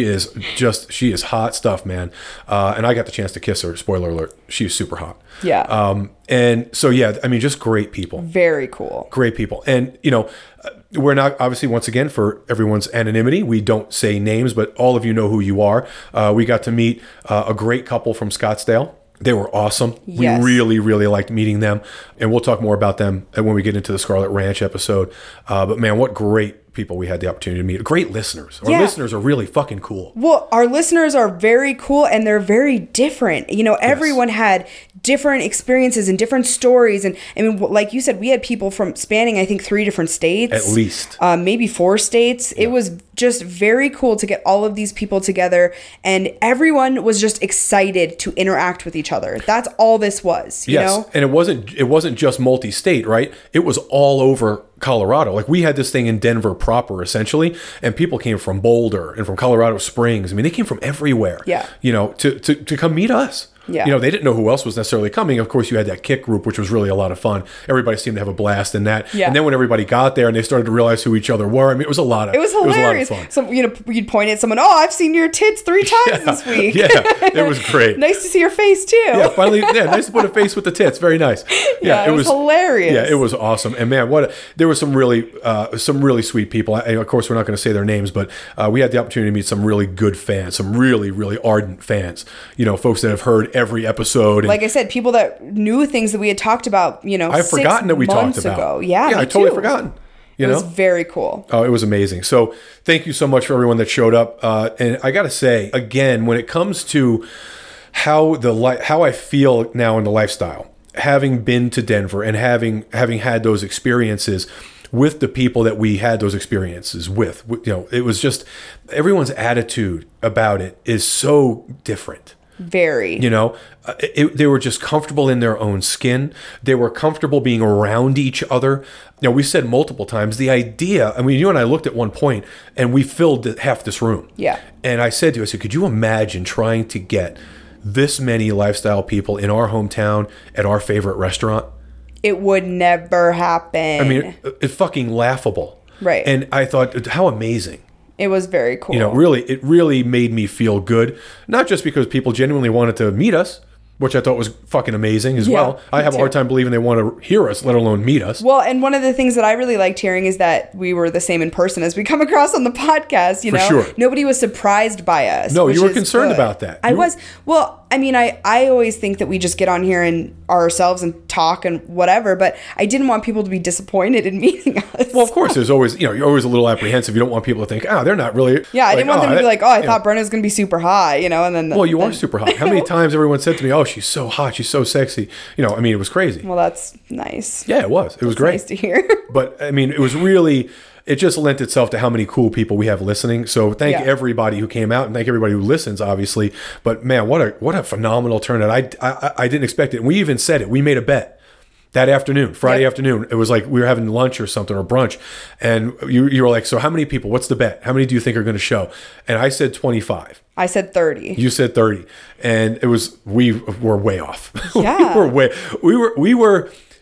is hot stuff, man. And I got the chance to kiss her. Spoiler alert. She was super hot. Yeah. And so, yeah, I mean, just great people. Very cool. Great people. And, you know, we're not, obviously, once again, for everyone's anonymity, we don't say names, but all of you know who you are. We got to meet a great couple from Scottsdale. They were awesome. Yes. We really, really liked meeting them. And we'll talk more about them when we get into the Scarlet Ranch episode. But man, what great people we had the opportunity to meet. Great listeners. Our listeners are really fucking cool. Well, our listeners are very cool, and they're very different. You know, everyone had different experiences and different stories. And I mean, like you said, we had people from spanning, I think, 3 different states. At least. Maybe 4 states. Yeah. It was just very cool to get all of these people together, and everyone was just excited to interact with each other. That's all this was, you know? And it wasn't just multi-state, right? It was all over Colorado. Like, we had this thing in Denver proper, essentially, and people came from Boulder and from Colorado Springs. I mean, they came from everywhere. Yeah. You know, to come meet us. Yeah. You know, they didn't know who else was necessarily coming. Of course, you had that kick group, which was really a lot of fun. Everybody seemed to have a blast in that. Yeah. And then when everybody got there and they started to realize who each other were, I mean, it was hilarious. It was a lot of fun. So, you know, you'd point at someone, oh, I've seen your tits 3 times this week. Yeah, it was great. Nice to see your face, too. Yeah, finally, nice to put a face with the tits. Very nice. Yeah, it was hilarious. Yeah, it was awesome. And man, there were some really sweet people. Of course, we're not going to say their names, but we had the opportunity to meet some really good fans, some really, really ardent fans. You know, folks that have heard every episode. Like I said, people that knew things that we had talked about, you know, I've forgotten that we talked about. Ago. Yeah, I totally forgotten. It was very cool. Oh, it was amazing. So thank you so much for everyone that showed up. And I got to say, again, when it comes to how I feel now in the lifestyle, having been to Denver and having had those experiences with the people that we had those experiences with, you know, it was just everyone's attitude about it is so different. Very. You know, they were just comfortable in their own skin. They were comfortable being around each other. You know, we said multiple times the idea, I mean, you and I looked at one point and we filled half this room. Yeah. And I said to you, could you imagine trying to get this many lifestyle people in our hometown at our favorite restaurant? It would never happen. I mean, it's fucking laughable. Right. And I thought, how amazing. It was very cool. You know, it really made me feel good. Not just because people genuinely wanted to meet us, which I thought was fucking amazing as well. I have a hard time believing they want to hear us, let alone meet us. Well, and one of the things that I really liked hearing is that we were the same in person as we come across on the podcast, you know? For sure. Nobody was surprised by us. No, you were concerned about that. I was. Well, I mean, I always think that we just get on here and are ourselves and talk and whatever, but I didn't want people to be disappointed in meeting us. Well, of course, there's always, you know, you're always a little apprehensive. You don't want people to think, they're not really. Yeah, I didn't want them to be like, I thought Brenna was going to be super hot, you know, and then. Well, you are super hot. How many times everyone said to me, she's so hot, she's so sexy. You know, I mean, it was crazy. Well, that's nice. Yeah, it was. It was great. Nice to hear. But, I mean, it was really. It just lent itself to how many cool people we have listening. So thank everybody who came out and thank everybody who listens, obviously. But man, what a phenomenal turnout. I didn't expect it. And we even said it. We made a bet that afternoon, Friday afternoon. It was like we were having lunch or something or brunch. And you were like, so how many people? What's the bet? How many do you think are going to show? And I said 25. I said 30. You said 30. And we were way off. Yeah. we were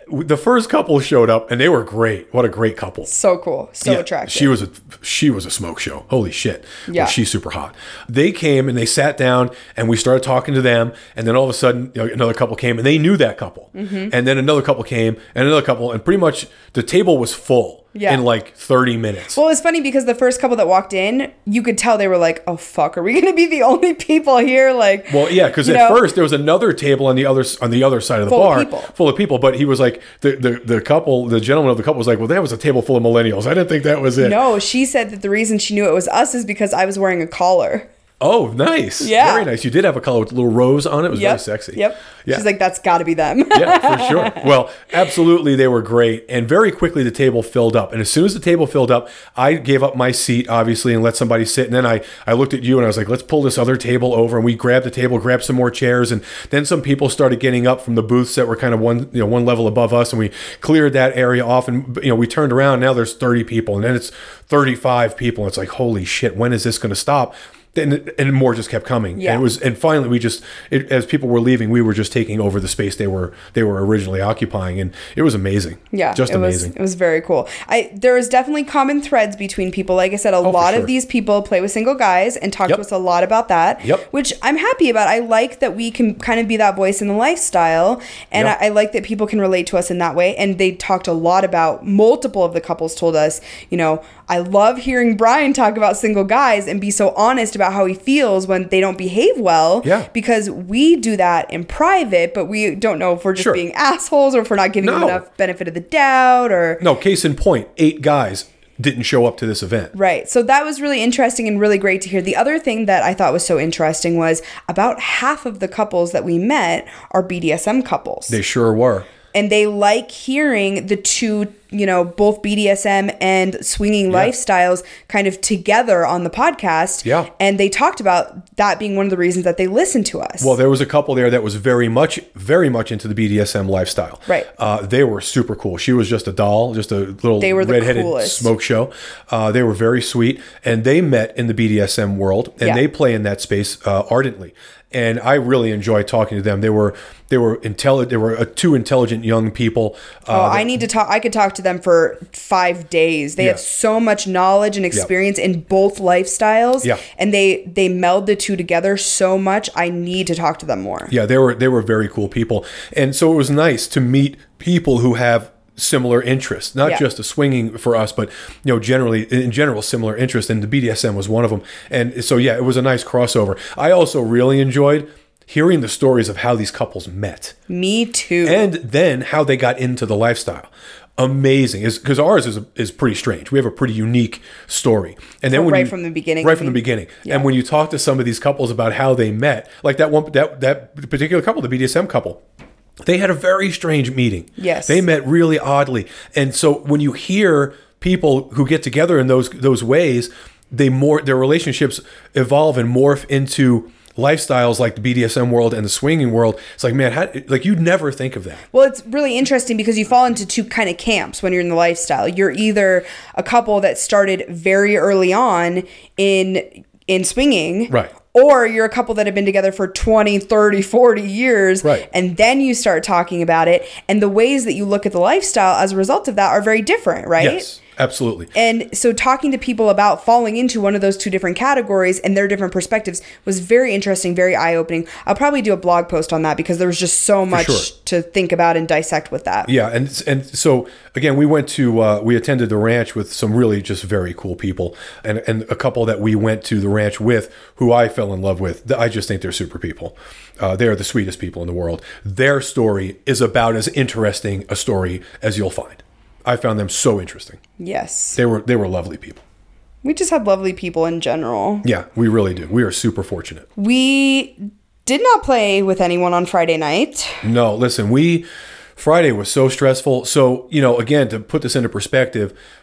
The first couple showed up and they were great. What a great couple. So cool. So Yeah, attractive. she was a smoke show. Holy shit. Yeah. Was she super hot. They came and they sat down and we started talking to them, and then all of a sudden, another couple came and they knew that couple. Mm-hmm. And then another couple came and another couple, and pretty much the table was full in like 30 minutes. Well, it's funny because the first couple that walked in, you could tell they were like, "Oh fuck, are we going to be the only people here?" Like, well, yeah, because at first there was another table on the other side of the bar, full of people. But he was like, the gentleman of the couple was like, "Well, that was a table full of millennials. I didn't think that was it." No, she said that the reason she knew it was us is because I was wearing a collar. Oh, nice. Yeah. Very nice. You did have a collar with a little rose on it. It was very sexy. Yep. Yeah. She's like, that's got to be them. Yeah, for sure. Well, absolutely, they were great. And very quickly, the table filled up. And as soon as the table filled up, I gave up my seat, obviously, and let somebody sit. And then I looked at you and I was like, let's pull this other table over. And we grabbed the table, grabbed some more chairs. And then some people started getting up from the booths that were kind of one level above us. And we cleared that area off. And, we turned around. Now there's 30 people. And then it's 35 people. And it's like, holy shit, when is this going to stop? And more just kept coming. Yeah. And finally as people were leaving, we were just taking over the space they were originally occupying, and it was amazing. Yeah, just amazing. It was very cool. There is definitely common threads between people. Like I said, a lot of these people play with single guys and talk to us a lot about that. Yep. Which I'm happy about. I like that we can kind of be that voice in the lifestyle, and I like that people can relate to us in that way. And they talked a lot about, multiple of the couples told us, I love hearing Brian talk about single guys and be so honest about how he feels when they don't behave well. Yeah. Because we do that in private, but we don't know if we're just being assholes or if we're not giving them enough benefit of the doubt or... No, case in point, 8 guys didn't show up to this event. Right. So that was really interesting and really great to hear. The other thing that I thought was so interesting was about half of the couples that we met are BDSM couples. They sure were. And they like hearing the two, both BDSM and swinging lifestyles kind of together on the podcast. Yeah. And they talked about that being one of the reasons that they listened to us. Well, there was a couple there that was very much into the BDSM lifestyle. Right. They were super cool. She was just a doll, just a little redheaded smoke show. They were very sweet. And they met in the BDSM world. And they play in that space ardently. And I really enjoyed talking to them. They were intelligent. They were two intelligent young people. I need to talk. I could talk to them for 5 days. They have so much knowledge and experience in both lifestyles. Yeah. And they meld the two together so much. I need to talk to them more. Yeah, they were very cool people. And so it was nice to meet people who have similar interests, not just a swinging for us, but in general similar interest, and the BDSM was one of them. And so it was a nice crossover. I also really enjoyed hearing the stories of how these couples met. Me too. And then how they got into the lifestyle. Amazing, because ours is pretty strange. We have a pretty unique story, and then from the beginning. Right from the beginning, and when you talk to some of these couples about how they met, like that particular couple, the BDSM couple. They had a very strange meeting. Yes. They met really oddly. And so when you hear people who get together in those ways, their relationships evolve and morph into lifestyles like the BDSM world and the swinging world. It's like, man, you'd never think of that. Well, it's really interesting because you fall into two kind of camps when you're in the lifestyle. You're either a couple that started very early on in swinging. Right. Or you're a couple that have been together for 20, 30, 40 years. Right. And then you start talking about it. And the ways that you look at the lifestyle as a result of that are very different, right? Yes, absolutely. And so talking to people about falling into one of those two different categories and their different perspectives was very interesting, very eye-opening. I'll probably do a blog post on that because there was just so much to think about and dissect with that. Yeah, and so again, we attended the ranch with some really just very cool people, and a couple that we went to the ranch with who I fell in love with. I just think they're super people. They are the sweetest people in the world. Their story is about as interesting a story as you'll find. I found them so interesting. Yes. They were lovely people. We just have lovely people in general. Yeah, we really do. We are super fortunate. We did not play with anyone on Friday night. No, listen, Friday was so stressful. So, again, to put this into perspective,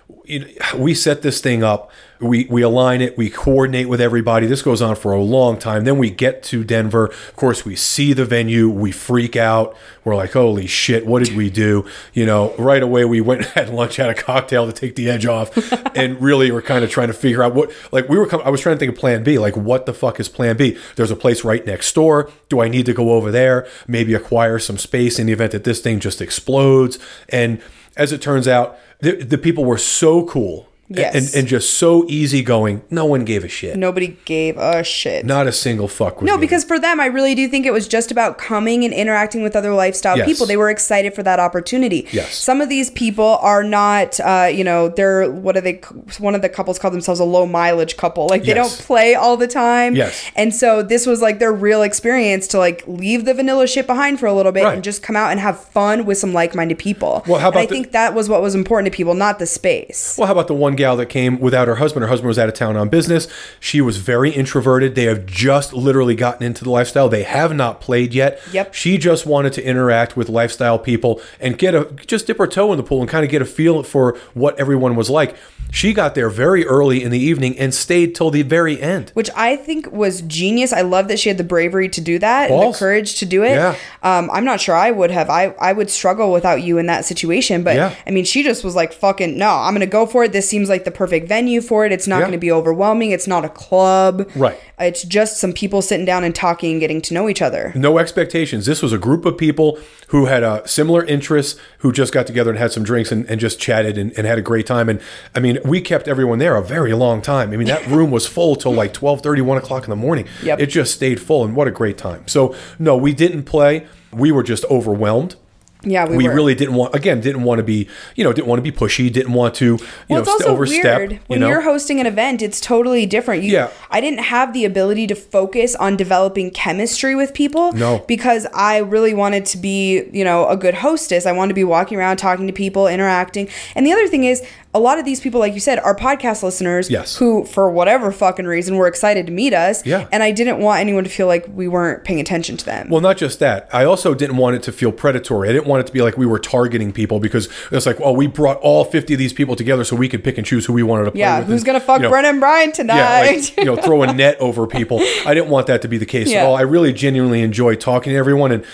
we set this thing up. We align it. We coordinate with everybody. This goes on for a long time. Then we get to Denver. Of course, we see the venue. We freak out. We're like, holy shit, what did we do? Right away we went and had lunch, had a cocktail to take the edge off, and really were kind of trying to figure out I was trying to think of plan B. Like, what the fuck is plan B? There's a place right next door. Do I need to go over there? Maybe acquire some space in the event that this thing just explodes? And as it turns out, the people were so cool. Yes. And just so easygoing. No one gave a shit. Nobody gave a shit. Not a single fuck was No, given. because for them, I really do think it was just about coming and interacting with other lifestyle Yes. people. They were excited for that opportunity. Yes. Some of these people are not, they're, one of the couples call themselves a low mileage couple. Like, they Yes. don't play all the time. Yes. And so this was like their real experience to like leave the vanilla shit behind for a little bit Right. and just come out and have fun with some like-minded people. Well, how about and I think that was what was important to people, not the space. Well, how about the one gal that came without her husband? Her husband was out of town on business. She was very introverted. They have just literally gotten into the lifestyle. They have not played yet. Yep. She just wanted to interact with lifestyle people and just dip her toe in the pool and kind of get a feel for what everyone was like. She got there very early in the evening and stayed till the very end. Which I think was genius. I love that she had the bravery to do that and Balls. the courage to do it. Yeah. I'm not sure I would have. I would struggle without you in that situation. But Yeah. I mean, she just was like, fucking, no, I'm going to go for it. This seems like the perfect venue for it. It's not Yeah. going to be overwhelming. It's not a club. Right. It's just some people sitting down and talking and getting to know each other. No expectations. This was a group of people who had similar interests, who just got together and had some drinks and just chatted and had a great time. And I mean, we kept everyone there a very long time. I mean, that room was full till like 12:30, 1 o'clock in the morning. Yep. It just stayed full, and what a great time. So no, we didn't play. We were just overwhelmed. Yeah, We were. really didn't want to be, didn't want to be pushy, didn't want to, It's also overstep. weird when you're hosting an event. It's totally different. Yeah. I didn't have the ability to focus on developing chemistry with people. No. Because I really wanted to be, a good hostess. I wanted to be walking around, talking to people, interacting. And the other thing is, a lot of these people, like you said, are podcast listeners. Yes. Who, for whatever fucking reason, were excited to meet us. Yeah. And I didn't want anyone to feel like we weren't paying attention to them. Well, not just that. I also didn't want it to feel predatory. I didn't want it to be like we were targeting people, because it's like, we brought all 50 of these people together so we could pick and choose who we wanted to play with. Who's And, going to fuck Brennan and Brian tonight? Yeah, throw a net over people. I didn't want that to be the case Yeah. at all. I really genuinely enjoyed talking to everyone,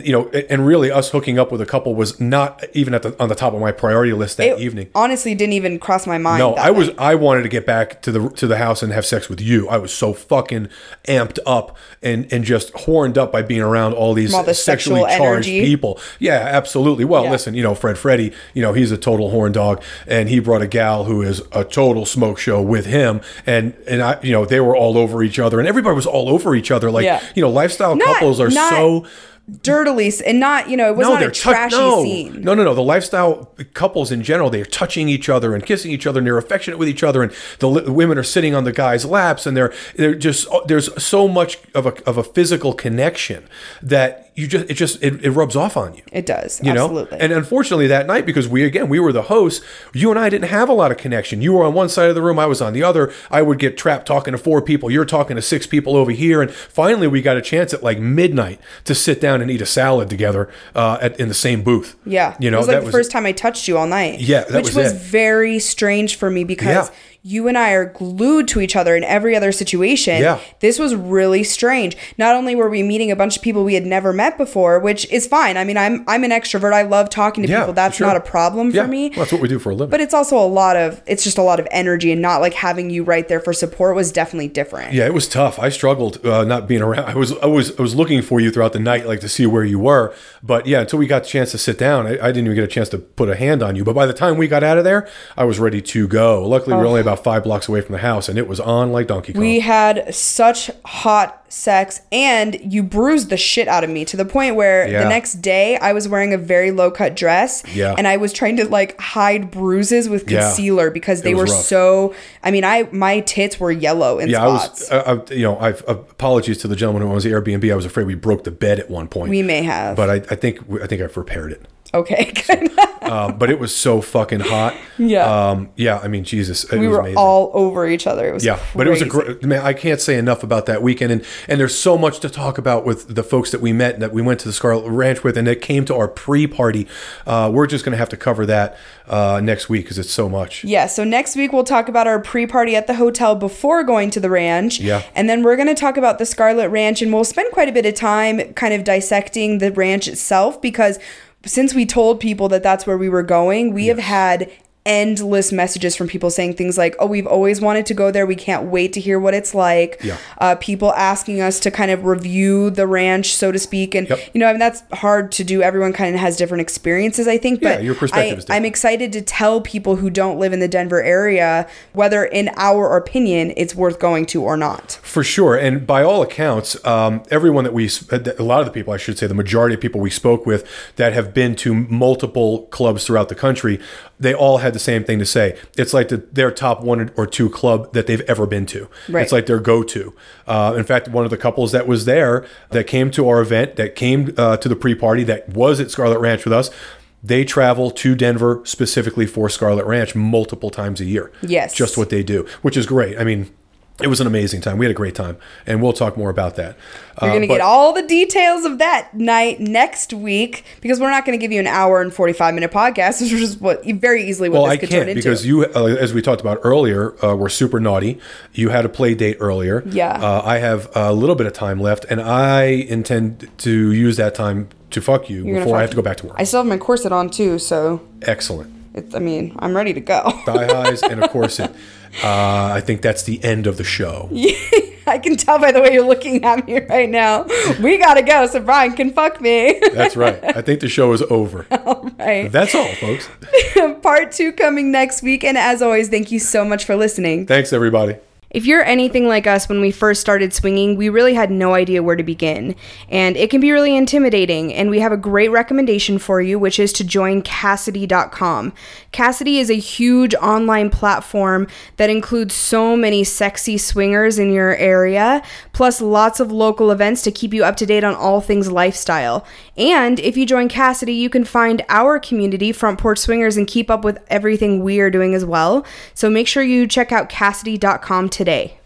and really us hooking up with a couple was not even on the top of my priority list that evening. Honestly, didn't even cross my mind. No, that night. I wanted to get back to the house and have sex with you. I was so fucking amped up and just horned up by being around all these All the sexually sexual charged energy. people. Yeah, absolutely. Well, Yeah. listen, Fred Freddy, he's a total horn dog, and he brought a gal who is a total smoke show with him, and I, they were all over each other, and everybody was all over each other. Like, Yeah. lifestyle couples are not so. dirtily, and not, it was not a trashy scene. No. The lifestyle couples in general, they're touching each other and kissing each other, and they're affectionate with each other, and the women are sitting on the guys' laps, and they're just, there's so much of a physical connection that it rubs off on you. It does. Absolutely. And unfortunately that night, because we were the hosts, you and I didn't have a lot of connection. You were on one side of the room, I was on the other. I would get trapped talking to 4 people. You're talking to 6 people over here. And finally we got a chance at like midnight to sit down and eat a salad together in the same booth. Yeah. It was like the first time I touched you all night. Yeah, that which was was it. very strange for me, because Yeah. you and I are glued to each other in every other situation. Yeah. This was really strange. Not only were we meeting a bunch of people we had never met before, which is fine. I mean, I'm an extrovert. I love talking to people. That's sure. not a problem for me. Well, that's what we do for a living. But it's also it's just a lot of energy, and not like having you right there for support was definitely different. Yeah, it was tough. I struggled not being around. I was looking for you throughout the night, like to see where you were. But yeah, until we got the chance to sit down, I didn't even get a chance to put a hand on you. But by the time we got out of there, I was ready to go. Luckily, we were only about 5 blocks away from the house, and it was on like Donkey Kong. We had such hot sex, and you bruised the shit out of me, to the point where Yeah. the next day I was wearing a very low cut dress, and I was trying to like hide bruises with concealer because they were rough. so. I mean, my tits were yellow in spots. I've apologies to the gentleman who owns the Airbnb. I was afraid we broke the bed at one point. We may have, but I think I've repaired it. Okay, good. But it was so fucking hot. Yeah. I mean, Jesus, it We was were amazing. all over each other. It was but it was a crazy. great, man, I can't say enough about that weekend. And there's so much to talk about with the folks that we met and that we went to the Scarlet Ranch with and that came to our pre-party. We're just going to have to cover that next week because it's so much. Yeah, so next week we'll talk about our pre-party at the hotel before going to the ranch. Yeah. And then we're going to talk about the Scarlet Ranch, and we'll spend quite a bit of time kind of dissecting the ranch itself, because since we told people that that's where we were going, we have had endless messages from people saying things like, oh, we've always wanted to go there. We can't wait to hear what it's like. Yeah. People asking us to kind of review the ranch, so to speak. And, Yep. you know, I mean, that's hard to do. Everyone kind of has different experiences, I think. Yeah, But your perspective is different. I'm excited to tell people who don't live in the Denver area whether, in our opinion, it's worth going to or not. For sure. And by all accounts, everyone that a lot of the people, I should say, the majority of people we spoke with that have been to multiple clubs throughout the country, they all had the same thing to say. It's like their top one or two club that they've ever been to. Right. It's like their go-to. In fact, one of the couples that was there, that came to our event, that came to the pre-party, that was at Scarlet Ranch with us, they travel to Denver specifically for Scarlet Ranch multiple times a year. Yes. Just what they do, which is great. I mean, it was an amazing time. We had a great time, and we'll talk more about that. You're going to get all the details of that night next week, because we're not going to give you an hour and 45-minute podcast, which is very easily what this could turn into. Because you, as we talked about earlier, we're super naughty. You had a play date earlier. Yeah. I have a little bit of time left, and I intend to use that time to fuck you before I have to go back to work. I still have my corset on too, so Excellent. I'm ready to go. Thigh highs and a corset. I think that's the end of the show. I can tell by the way you're looking at me right now. We gotta go so Brian can fuck me. That's right. I think the show is over. All right. That's all, folks. Part 2 coming next week. And as always, thank you so much for listening. Thanks, everybody. If you're anything like us when we first started swinging, we really had no idea where to begin. And it can be really intimidating. And we have a great recommendation for you, which is to join Kasidie.com. Kasidie is a huge online platform that includes so many sexy swingers in your area, plus lots of local events to keep you up to date on all things lifestyle. And if you join Kasidie, you can find our community, Front Porch Swingers, and keep up with everything we are doing as well. So make sure you check out Kasidie.com today.